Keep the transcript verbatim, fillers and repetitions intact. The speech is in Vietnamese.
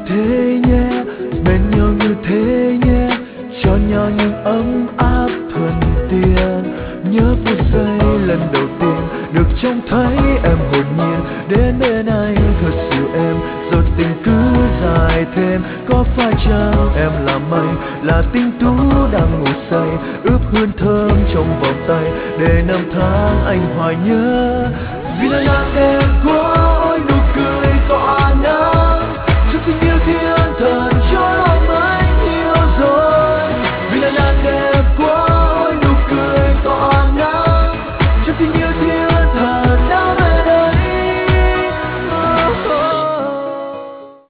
thế nhé, bên nhau như thế nhé, cho nhau những ấm áp thuận tiện. Nhớ phút giây lần đầu tiên được trông thấy em hồn nhiên đến bên anh thật sự em, rồi tình cứ dài thêm. Có phải chăng em là mây, là tinh tú đang ngủ say, ướp hương thơm trong vòng tay để năm tháng anh hoài nhớ. Vì đã nhắc em quá